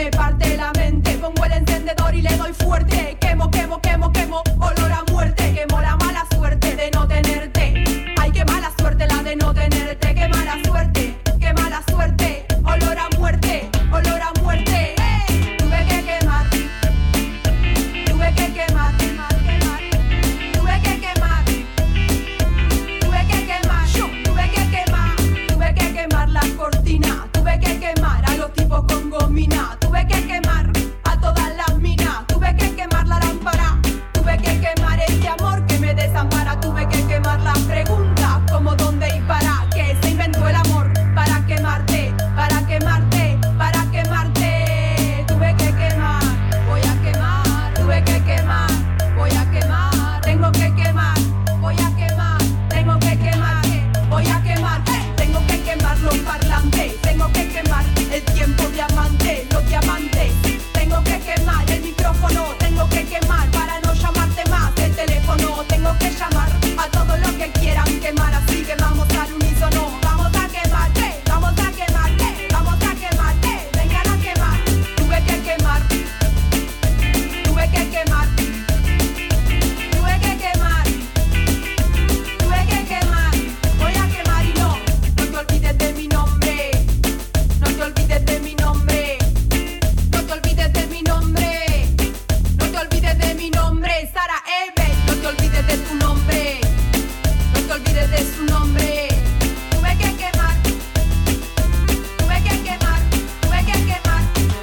me parte la mente. Pongo el encendedor y le doy fuerte. Quemo, quemo, quemo, quemo, olor a muerte. Quemo la mala suerte de no tenerte. Ay, qué mala suerte la de no tenerte. Qué mala suerte, olor a muerte, olor a muerte. Hey, tuve que quemar, tuve que quemar, quemar, quemar. Tuve que quemar, tuve que quemar, tuve que quemar, tuve que quemar la cortina. Tuve que quemar a los tipos con gomina. Tuve que quemar a todas las minas. Tuve que quemar la lámpara. Tuve que quemar este amor que me desampara. Tuve que quemar la pregunta, como dónde y para qué se inventó el amor. Para quemarte, para quemarte, para quemarte. Tuve que quemar, voy a quemar. Tuve que quemar, voy a quemar. Tengo que quemar, voy a quemar. Tengo que quemar, voy a quemar. Tengo que quemar los parlantes. Tengo que quemar el tiempo diamante, los diamantes. Tengo que quemar el micrófono. Tengo que quemar para no llamarte más el teléfono. Tengo que llamar a todos los que quieran quemar. Así que vamos al unísono. Vamos a quemar, vamos a quemar, vamos a quemar, vengan a quemar. Tuve que quemar, tuve que quemar, tuve que quemar, tuve que quemar. Voy a quemar y no te olvides de mi nombre. No te olvides de mi nombre. No te olvides de mi nombre. No te olvides de mi nombre. Sara Eve, no te olvides de tu nombre. No te olvides de su nombre. Tuve que quemar. Tuve que quemar. Tuve que quemar.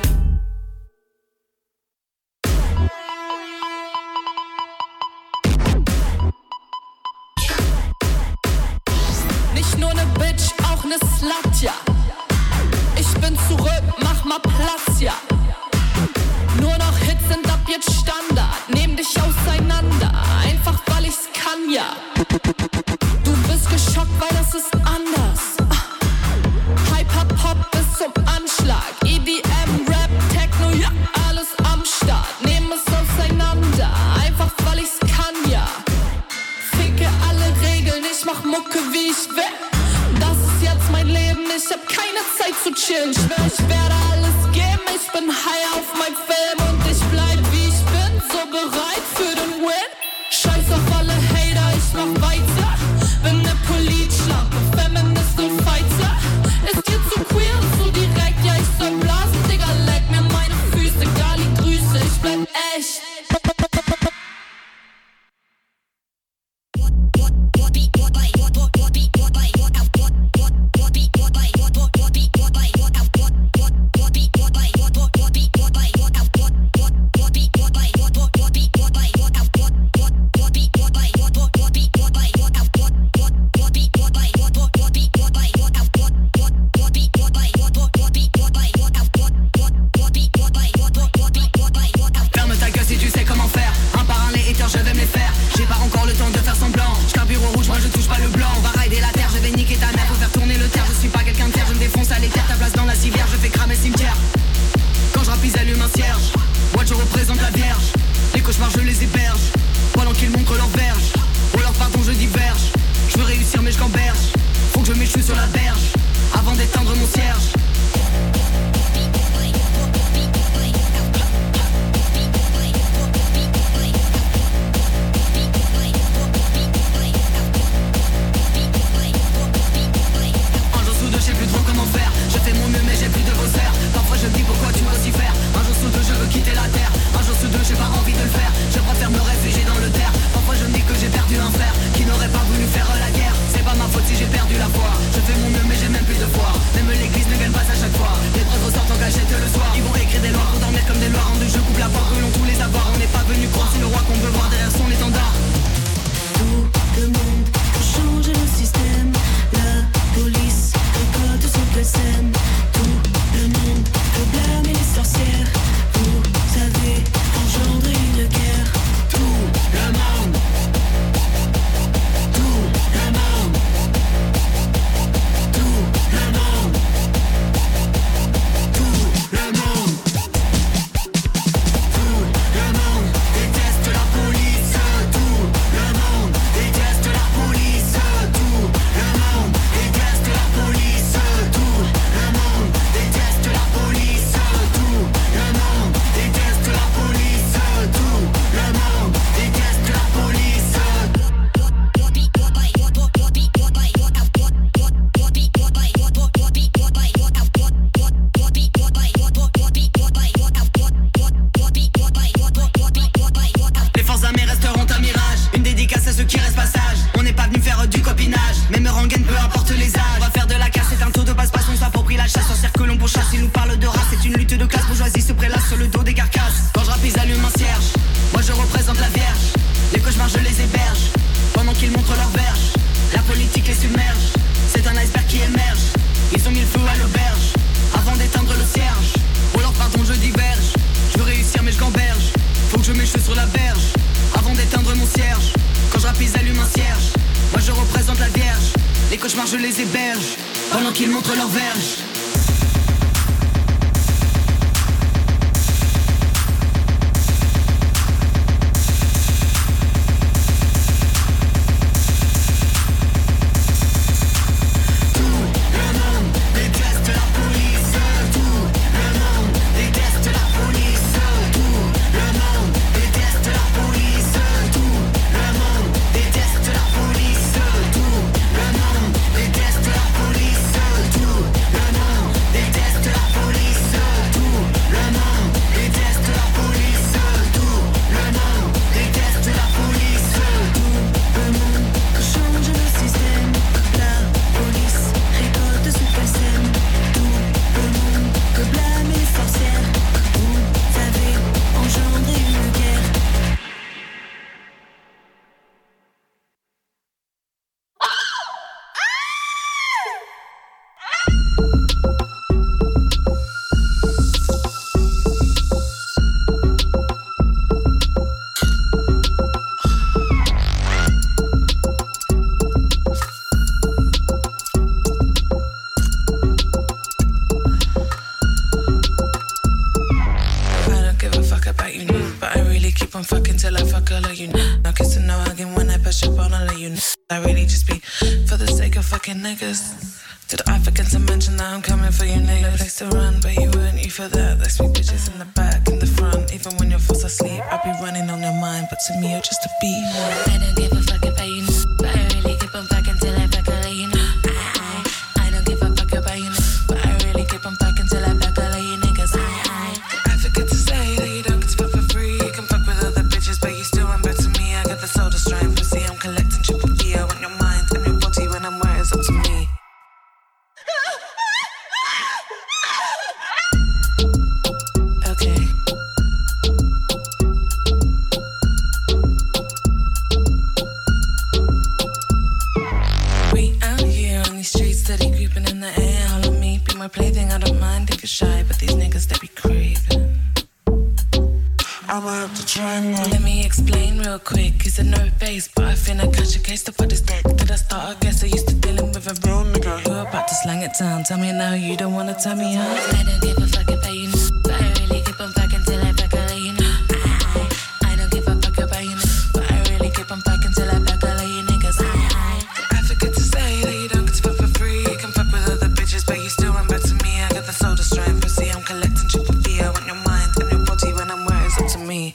Nicht nur ne Bitch, auch ne Slut, ja. Ich bin zurück, mach mal Platz, ja. Nur noch Hits sind ab jetzt Standard. Nehm dich auseinander, einfach weil ich's kann, ja. Du bist geschockt, weil das ist anders. Hyper-Pop bis zum Anschlag. EDM, Rap, Techno, ja, alles am Start. Nehm es auseinander, einfach weil ich's kann, ja. Ficke alle Regeln, ich mach Mucke wie ich will. Das ist jetzt mein Leben, ich hab keine Zeit zu chillen. Schwör, ich werde alles geben, ich bin high auf mein Film. Und ich bleib wie ich bin, so bereit für den Win. Scheiß auf alle Hater, ich mach weiter. Bin ne Politschlampe, Feminist und Fighter. Ist dir zu queer und zu direkt, ja ich soll blasen, Digga, leck mir meine Füße. Gali, Grüße, ich bleib echt. Je vais me les faire, j'ai pas encore le temps de faire semblant. Je carbure au rouge, moi je touche je les héberge pendant qu'ils montrent leur verge. Did I forget to mention that I'm coming for you, nigga? No place to run, but you weren't you for that. There's sweet bitches in the back, in the front. Even when you're fast asleep, I'll be running on your mind. But to me, you're just a beat. I don't give a fuck about you, but I really keep on fucking till I fuck all of you. I don't give a fuck about you, but I really keep on fucking till I fuck all of you niggas. I forget to say that you don't get to fuck for free. You can fuck with other bitches, but you still run back to me. I got the soda strain, pussy, I'm collecting triple D. I want your mind and your body when I'm where it's up to me. My plaything, I don't mind if you're shy, but these niggas, they be craving. I'ma have to try more. Let me explain real quick. It's a no base, but I finna catch a case to put this dick. Did I start? I guess I used to dealing with a real nigga. You're about to slang it down. Tell me now, you don't wanna tell me how. I don't give a fuck about you, but I really keep on fucking till I fuck all of you. I don't give a fuck about you, but I really keep on fucking till I fuck all of you niggas. I forget to say that you don't get to fuck for free. You can fuck with other bitches, but you still run back to me. I got the soda strain, pussy, I'm collecting triple D. I want your mind and your body when I'm where it's up to me.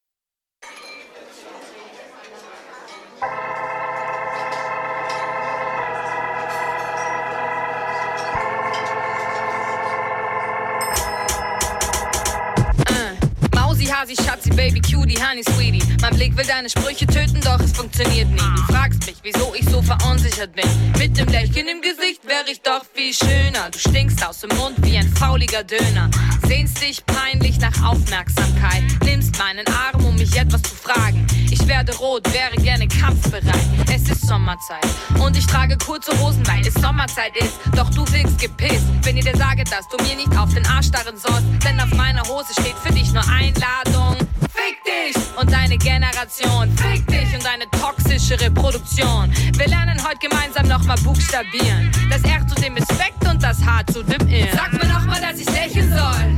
Hasi, Schatzi, Baby, Cutie, Honey, Sweetie. Mein Blick will deine Sprüche töten, doch es funktioniert nie. Du fragst mich, wieso ich so verunsichert bin. Mit dem Lächeln im Gesicht wäre ich doch viel schöner. Du stinkst aus dem Mund wie ein fauliger Döner. Sehnst dich peinlich nach Aufmerksamkeit. Nimmst meinen Arm, um mich etwas zu fragen. Ich werde rot, wäre gerne kampfbereit. Es ist Sommerzeit und ich trage kurze Hosen, weil es Sommerzeit ist. Doch du wirkst gepisst, wenn ich dir sage, dass du mir nicht auf den Arsch starren sollst. Denn auf meiner Hose steht für dich nur Einladung. Fick dich und deine Generation. Fick dich und deine toxische Reproduktion. Wir lernen heute gemeinsam nochmal buchstabieren. Das R zu dem Respekt und das H zu dem Ir. Sag mir nochmal, dass ich lächeln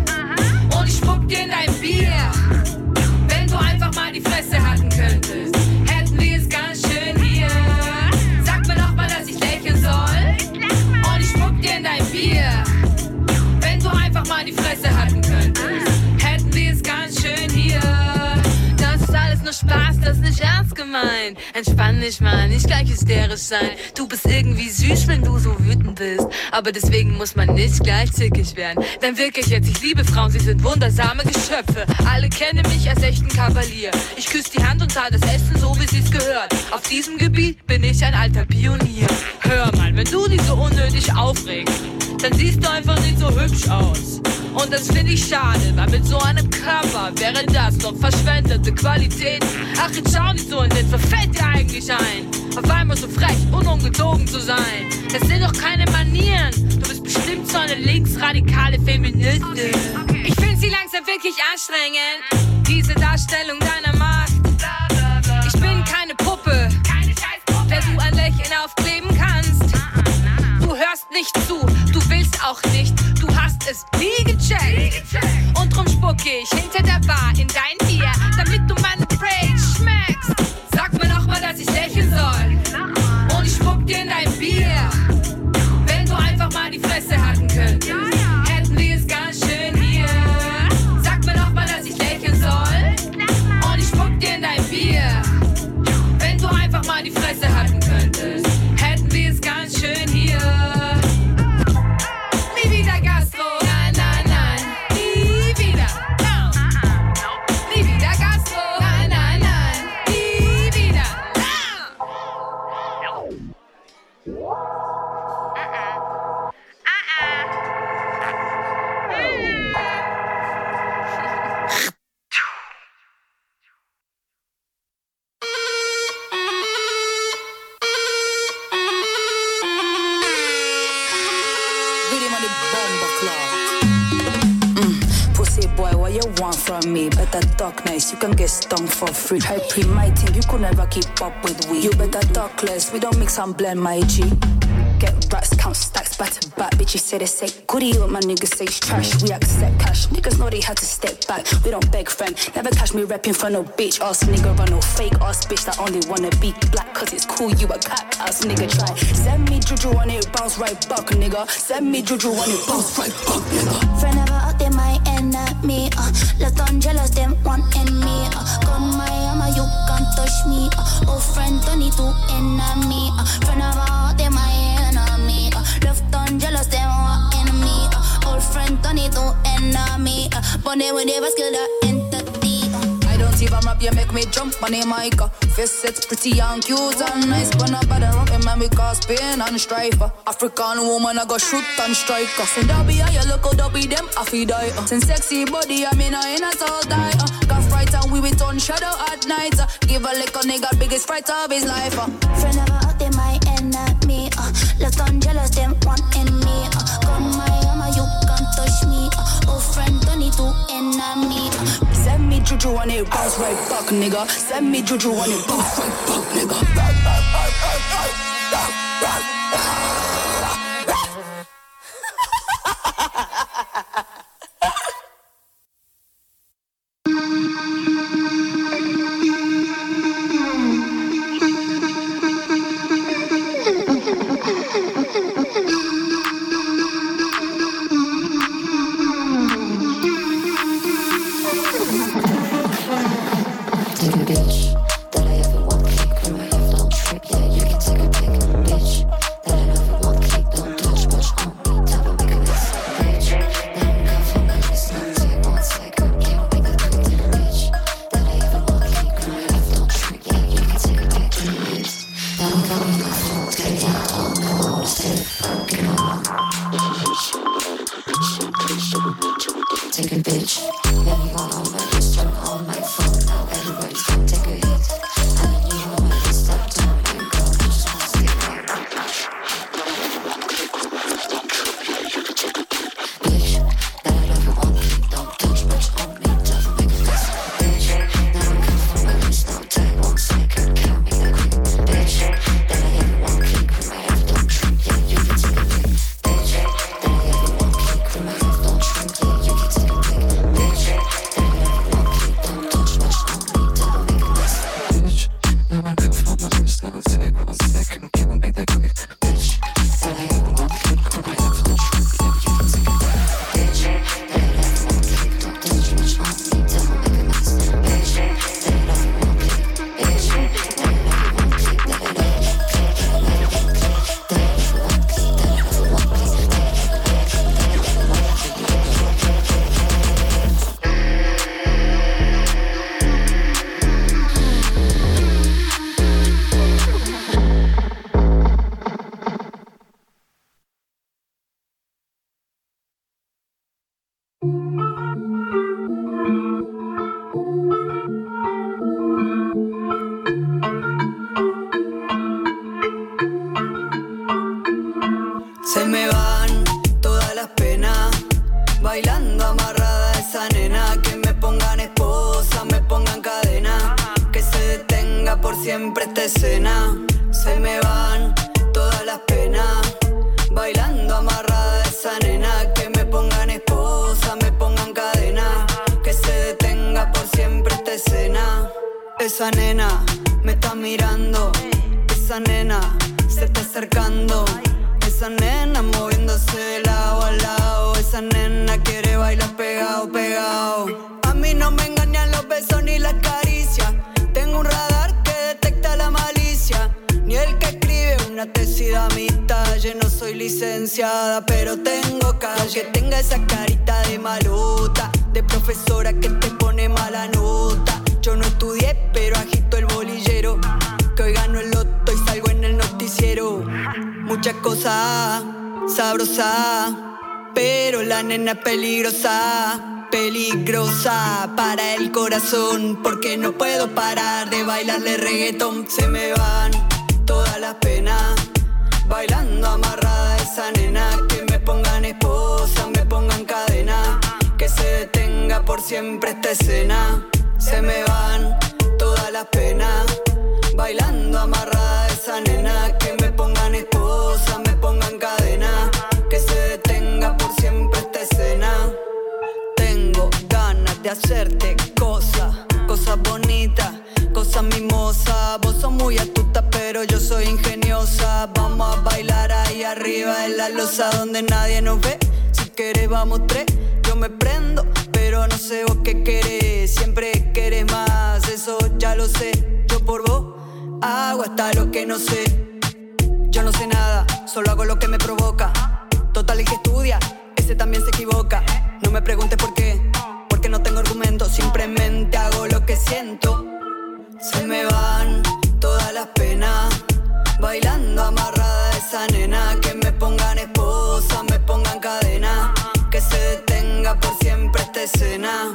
soll. Und ich spuck dir in dein Bier. Wenn du einfach mal die Fresse halten könntest, hätten wir es ganz schön hier. Sag mir nochmal, dass ich lächeln soll. Und ich spuck dir in dein Bier. Wenn du einfach mal die Fresse halten könntest, hätten wir es ganz schön hier. Das ist alles nur Spaß, das ist nicht ernst gemeint. Entspann dich mal, nicht gleich hysterisch sein. Du bist irgendwie süß, wenn du so wütend bist. Aber deswegen muss man nicht gleich zickig werden. Denn wirklich jetzt, ich liebe Frauen, sie sind wundersame Geschöpfe. Alle kennen mich als echten Kavalier. Ich küsse die Hand und zahle das Essen so, wie sie's gehört. Auf diesem Gebiet bin ich ein alter Pionier. Hör mal, wenn du dich so unnötig aufregst, dann siehst du einfach nicht so hübsch aus. Und das finde ich schade, weil mit so einem Körper wäre das doch verschwendete Qualität. Ach, jetzt schau nicht so in den, was fällt dir eigentlich ein? Auf einmal so frech und ungezogen zu sein. Das sind doch keine Manieren. Du bist bestimmt so eine linksradikale Feministin. Ich finde sie langsam wirklich anstrengend, diese Darstellung deiner Macht. Ich bin keine Puppe, der du ein Lächeln aufkleben kannst. ist nie gecheckt. Und drum spuck ich hinter der Bar in dein Bier, damit du meinen Rage schmeckst. Sag mir noch mal, dass ich lächeln soll. Und ich spuck dir in dein Bier. Wenn du einfach mal die Fresse halten könntest, hätten wir es ganz schön hier. Sag mir noch mal, dass ich lächeln soll. Und ich spuck dir in dein Bier. Wenn du einfach mal die Fresse halten könntest, hätten wir es ganz schön hier. Nie wieder Gastro, nein, nein, nein. Nie wieder, no. Nie wieder Gastro, nein, nein, nein. Nie wieder, no. What you want from me? Better talk nice, you can get stung for free. High pre my thing, you could never keep up with we. You better talk less, we don't mix and blend, my G. Get racks, count stacks back to back. Bitches say they say goodie, what my niggas say is trash. We accept cash, niggas know they had to step back. We don't beg friend, never catch me repping for no bitch ass nigga. Run no fake ass bitch that only wanna be black cause it's cool, you a cat ass nigga. Try, send me juju on it, bounce right back nigga. Send me juju on it, bounce right back nigga. Friend never out there my enemy, left on jealous, them wanting me, gun my armor, you can't touch me, oh friend, don't need to enemy, friend never out there my enemy, left on jealous, them wanting me, old friend, don't need to enemy, but they will never skill the entity. I don't even rap, you make me jump on the mic. Face set's pretty and cute and nice, but not bad rapping man, we cause pain and strife. African woman, I go shoot and strike. Send that be how you look, don't be them, I feel die. Send sexy body, I mean, I ain't a soul die. Got fright and we with on shadow at night. Give a lick a nigga biggest fright of his life. Friend never out there my enemy, left on jealous, them wanting me, gun my armor, you can't touch me, oh friend, don't need to enemy. Send me juju on it, bounce right back nigga. Send me juju on it, bounce right back nigga. Se me van todas las penas, bailando amarrada esa nena. Que me pongan esposa, me pongan cadena, que se detenga por siempre esta escena. Se me van todas las penas, bailando amarrada esa nena. Que me pongan esposa. nena se está acercando. Esa nena moviéndose de lado a lado. Esa nena quiere bailar pegado, pegado. A mí no me engañan los besos ni las caricias. Tengo un radar que detecta la malicia. Ni el que escribe una tesis de amistad. Yo no soy licenciada, pero tengo calle. Que tenga esa carita de malota, de profesora que te pone mala nota. Yo no estudié, pero agito el bolillero. Que hoy gano el loto y salgo en el noticiero. Muchas cosas sabrosas, pero la nena es peligrosa. Peligrosa para el corazón, porque no puedo parar de bailarle reggaetón. Se me van todas las penas, bailando amarrada esa nena. Que me pongan esposa, me pongan cadena, que se detenga por siempre esta escena. Se me van todas las penas, bailando amarrada esa nena. Que me pongan esposa, me pongan cadena, que se detenga por siempre esta escena. Tengo ganas de hacerte cosas, cosas bonitas, cosas mimosas. Vos sos muy astuta, pero yo soy ingeniosa. Vamos a bailar ahí arriba en la losa donde nadie nos ve. Si querés vamos tres, yo me prendo, pero no sé vos qué querés. Siempre querés más, eso ya lo sé. Yo por vos hago hasta lo que no sé. Yo no sé nada, solo hago lo que me provoca. Total, el que estudia, ese también se equivoca. No me preguntes por qué, porque no tengo argumentos. Simplemente hago lo que siento. Se me van todas las penas, bailando amarrada esa nena. Que me pongan esposa, me pongan cadena, que se detenga por siempre esta escena.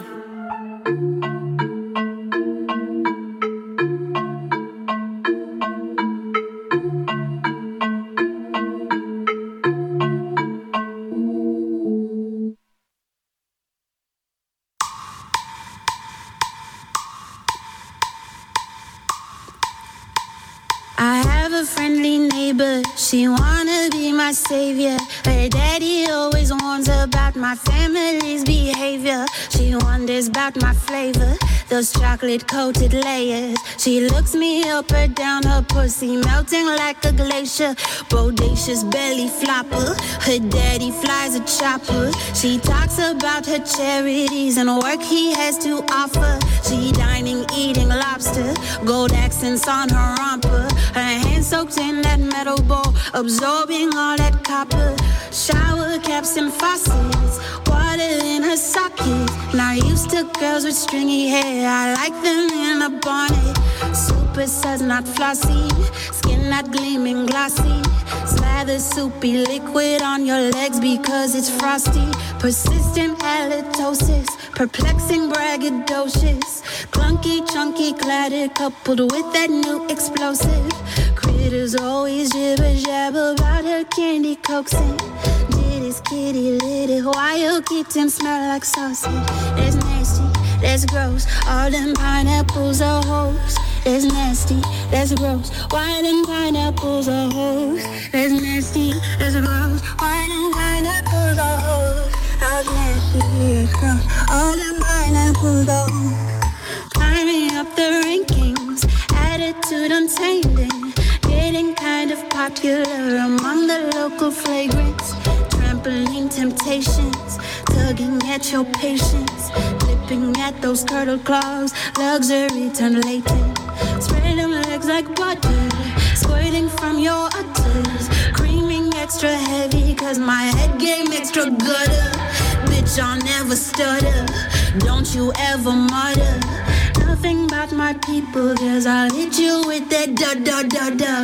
Friendly neighbor, she wanna be my savior. Her daddy always warns about my family's behavior. She wonders about my flavor, those chocolate coated layers. She looks me up or down, her pussy melting like a glacier. Bodacious belly flopper, her daddy flies a chopper. She talks about her charities and work he has to offer. She dining, eating lobster, gold accents on her romper. Her hands soaked in that metal bowl, absorbing all that copper. Shower caps and faucets, water in her socket. Not used to girls with stringy hair, I like them in a bonnet. Super suds, not flossy, skin not gleaming glossy. Slather soupy liquid on your legs because it's frosty. Persistent halitosis, perplexing braggadocious. Clunky, chunky, clatter coupled with that new explosive. Critters always jibber jabber about her candy coaxing. Did his kitty little wild kitten smell like sausage? That's nasty, that's gross. All them pineapples are hoes. That's nasty, that's gross. Why them pineapples are hoes? That's nasty, that's gross. Why them pineapples are hoes? That's nasty, that's gross. All them pineapples are hoes. Climbing up the rankings, attitude untaming. Getting kind of popular among the local flagrants. Trampoline temptations, tugging at your patience. Flipping at those turtle claws, luxury turned latent. Spread them legs like butter, squirting from your udders. Creaming extra heavy, cause my head game extra gutter. Bitch, I'll never stutter, don't you ever mutter. Nothing about my people, cause I'll hit you with that da-da-da-da.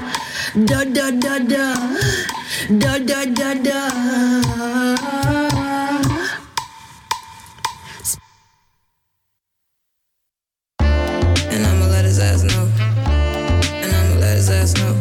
Da-da-da-da. Da-da-da-da. And I'ma let his ass know. And I'ma let his ass know.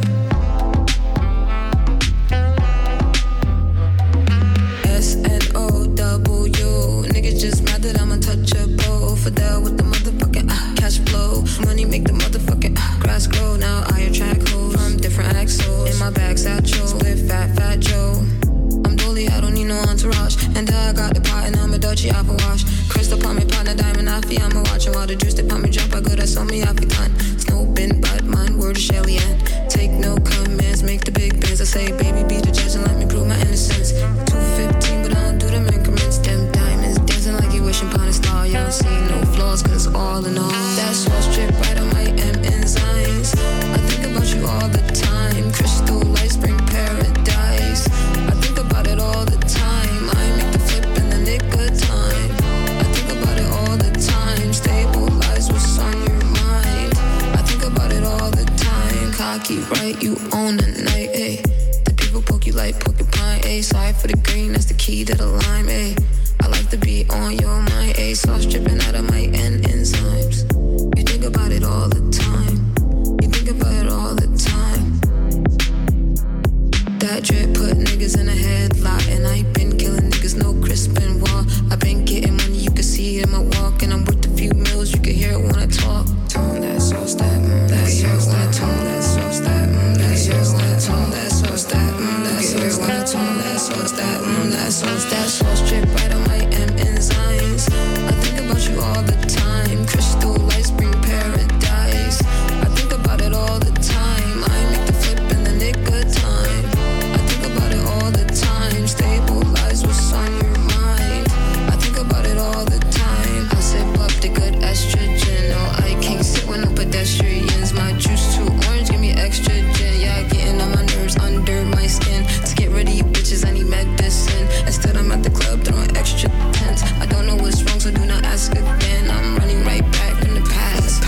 S-N-O-W. Niggas just mad that I'm untouchable. Fidel with the motherfucking cash flow. Money make the motherfucking grass grow. Now I attract hoes from different axles. In my bag, satchel with fat Joe. I'm Dolly, I don't need no entourage. And I got the pot and I'm a Dutchie apple wash. Crystal palm me partner, diamond affy. I'ma watch him while the juice they palm me jump. I good, I saw me happy time. Snow bin, bad mind, word of Shelly and take no cut. say, baby, be the judge and let me prove my innocence. 215, but I don't do them increments. Them diamonds dancing like you wishing upon a star. You don't see no flaws, cause all in all, that sauce drip right on my M enzymes. I think about you all the time. Crystal lights bring paradise. I think about it all the time. I make the flip in the nick of time. I think about it all the time. Stabilize what's on your mind. I think about it all the time. Cocky, right? You own the night, ayy. The people poke you like porcupine, ayy. Slide for the green, that's the key to the lime, ayy. I like to be on your mind, ayy. Sauce dripping out of my N enzymes. You think about it all the time. You think about it all the time. That drip put niggas in a headlock. And I ain't been killing niggas, no Crispin Wall. I been getting money, you can see it in my walk. And I'm worth a few mils, you can hear it when I talk. Tone that sauce, that that sauce, that tone that sauce, that that sauce, that tone that sauce, that that sauce, that tone that sauce, that sauce drip right on my M enzymes. I think about you all the time. Crystal lights bring paradise. I think about it all the time. I make the flip in the nick of time. I think about it all the time. Stabilize what's on your mind. I think about it all the time. I sip up the good estrogen. No, I can't sit with no pedestrians. My juice too orange, give me extra gin. Yeah, getting on my nerves under my skin. To get rid of you bitches, I need medicine. Instead, I'm at the club throwing extra tents. I don't know what's wrong, so do not ask again. I'm running right back in the past.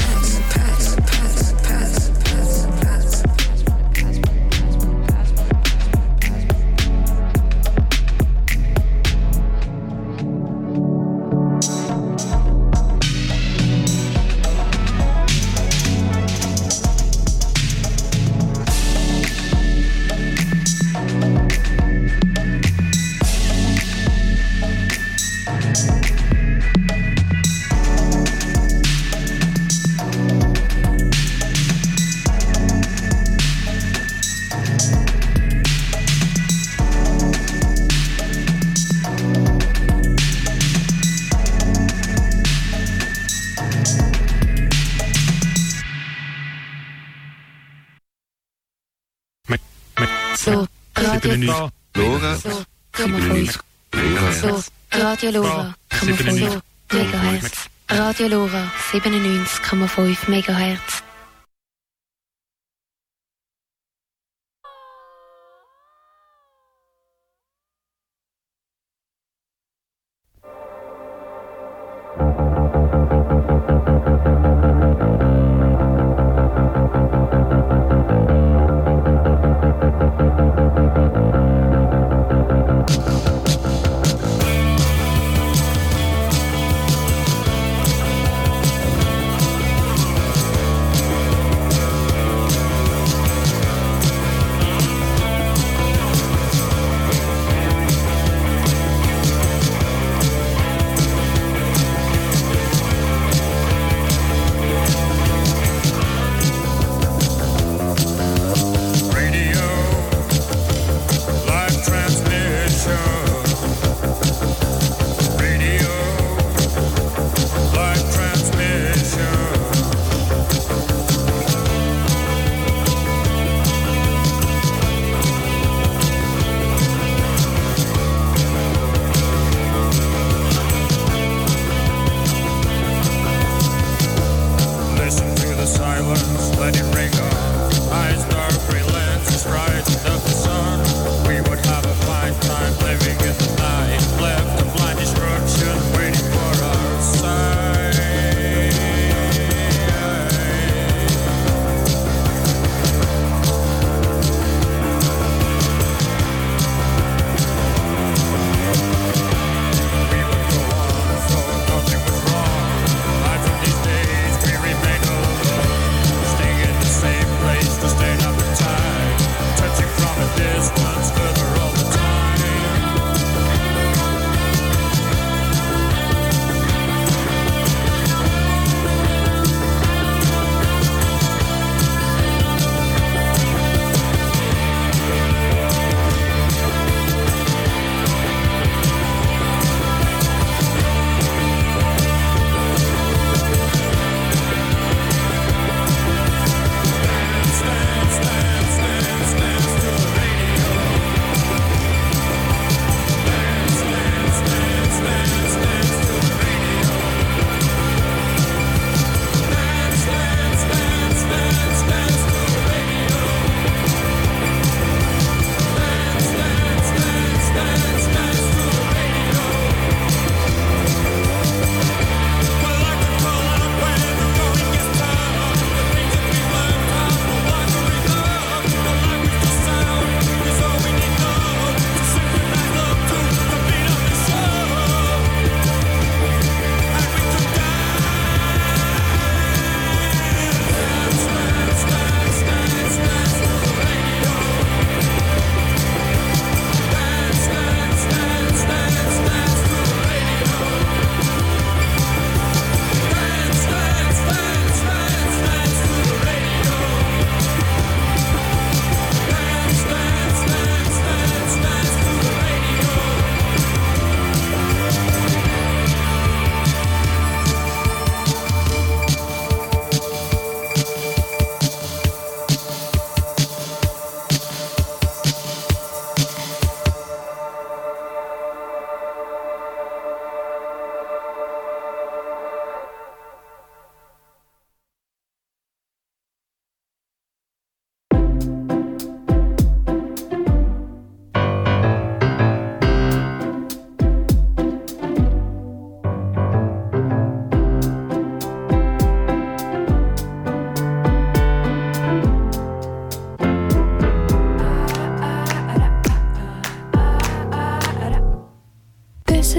Radio Lora, 97,5 MHz. Radio Lora, 97,5 MHz.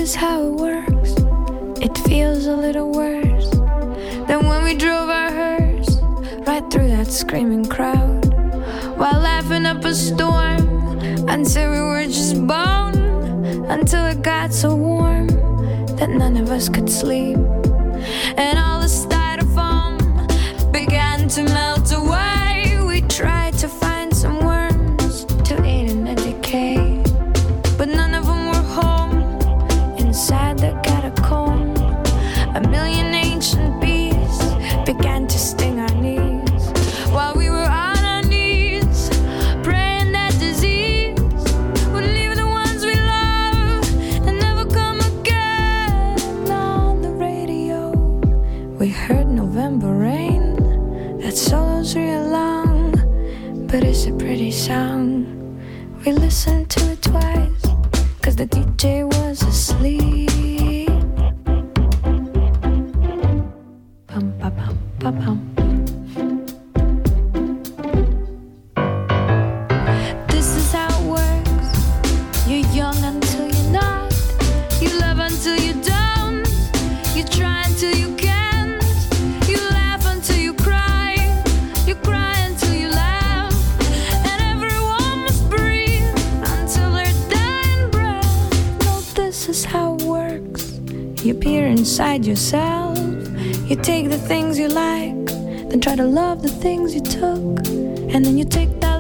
is how it works. It feels a little worse than when we drove our hearse right through that screaming crowd, while laughing up a storm until we were just bone, until it got so warm that none of us could sleep, and all the styrofoam began to melt away. We tried to find some worms to eat in the decay, but none of them were home inside the catacomb. A million ancient bees began to sting our knees while we were on our knees, praying that disease would leave the ones we love and never come again. On the radio we heard November rain. That solo's real long, but it's a pretty song. We listened to it twice, cause the DJ was asleep. Bum, ba, bum, ba, bum. This is how it works. You're young until you're not. You love until you don't. You try until you can't. You laugh until you cry. You cry until you laugh. And everyone must breathe until their dying breath. No, this is how it works. You peer inside yourself. You take the things you like, then try to love the things you took, and then you take that